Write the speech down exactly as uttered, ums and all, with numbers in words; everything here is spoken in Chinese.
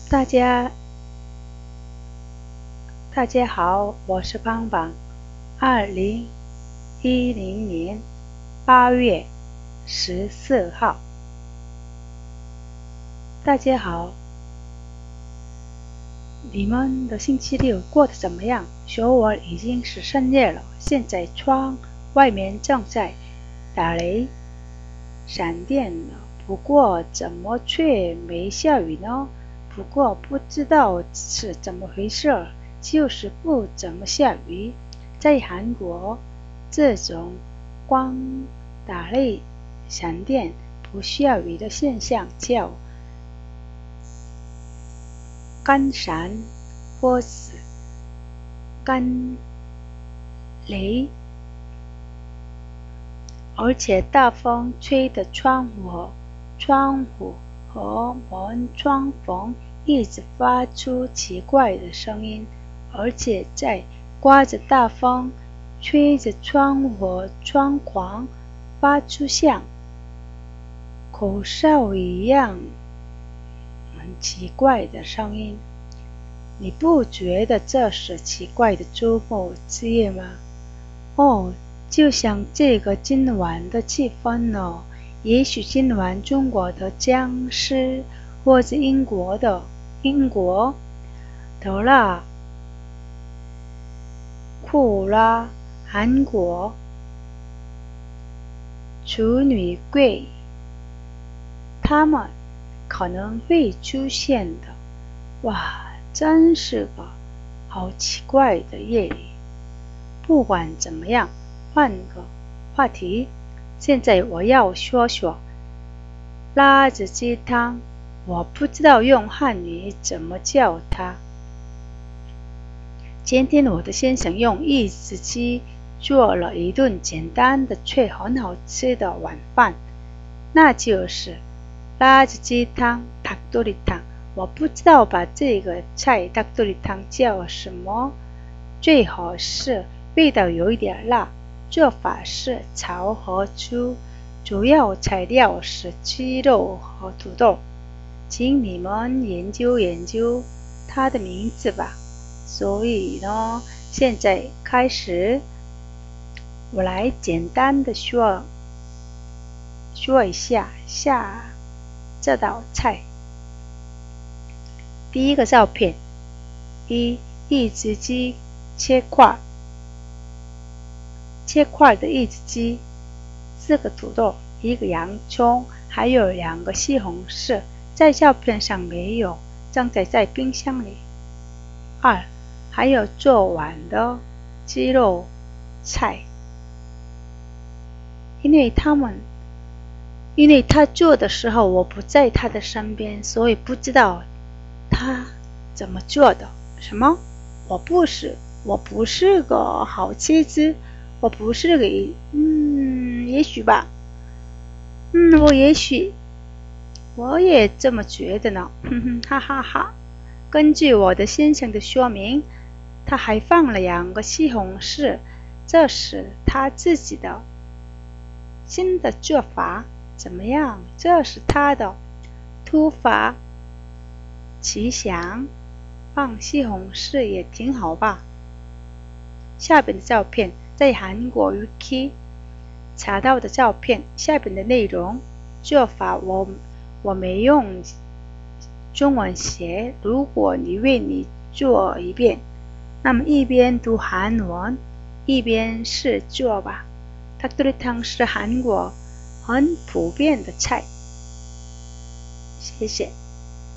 大家大家好，我是邦邦。二零一零年八月十四号，大家好，你们的星期六过得怎么样？首尔已经是深夜了，现在窗外面正在打雷、闪电了，不过怎么却没下雨呢？不过不知道是怎么回事，就是不怎么下雨。在韩国，这种光打雷、闪电不下雨的现象叫干闪或是干雷，而且大风吹的窗户、窗户和门窗缝一直发出奇怪的声音，而且在刮着大风，吹着窗户和窗框发出像口哨一样很奇怪的声音。你不觉得这是奇怪的周末之夜吗？哦，就像这个今晚的气氛呢。也许今晚中国的僵尸，或者英国的英国德拉库拉，韩国处女柜，他们可能会出现的。哇，真是个好奇怪的夜里。不管怎么样，换个话题。现在我要说说辣子鸡汤，我不知道用汉语怎么叫它。今天我的先生用一只鸡做了一顿简单的却很好吃的晚饭，那就是辣子鸡汤닭도리汤。我不知道把这个菜닭도리汤叫什么，最好是味道有一点辣。做法是炒和猪，主要材料是鸡肉和土豆，请你们研究研究它的名字吧。所以呢，现在开始，我来简单的说说一下下这道菜。第一个照片，一一只鸡切块。切块的一只鸡，四个土豆，一个洋葱，还有两个西红柿，在照片上没有，正在在冰箱里。二，还有做完的鸡肉菜，因为他们，因为他做的时候我不在他的身边，所以不知道他怎么做的。什么？我不是，我不是个好妻子。我不是个，嗯，也许吧，嗯，我也许，我也这么觉得呢，哼哼，哈哈哈。根据我的先生的说明，他还放了两个西红柿，这是他自己的新的做法，怎么样？这是他的突发奇想，放西红柿也挺好吧。下边的照片。在韩国 Wiki 查到的照片，下边的内容做法我我没用中文写，如果你愿意做一遍，那么一边读韩文一边试做吧。닭도리汤是韩国很普遍的菜。谢谢。